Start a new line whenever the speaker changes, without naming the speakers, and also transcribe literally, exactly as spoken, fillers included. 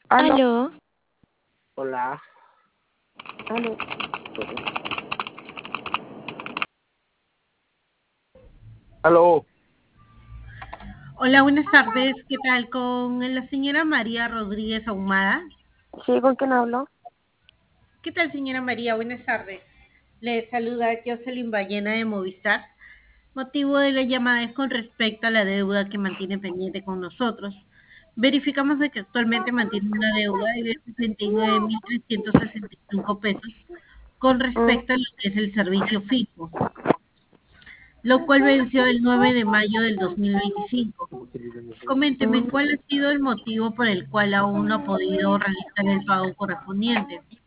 Aló,
Aló,
Hola.
aló.
Aló.
Hola, buenas tardes. ¿Qué tal con la señora María Rodríguez Ahumada?
Sí, ¿con quién hablo?
¿Qué tal, señora María? Buenas tardes. Le saluda Jocelyn Ballena de Movistar. Motivo de la llamada es con respecto a la deuda que mantiene pendiente con nosotros. Verificamos de que actualmente mantiene una deuda de sesenta y nueve mil trescientos sesenta y cinco pesos con
Mm,
respecto a lo que es el servicio fijo, lo cual venció el nueve de mayo del dos mil veinticinco. Coménteme,
mm.
¿cuál ha sido el motivo por el cual aún no ha podido realizar el pago correspondiente?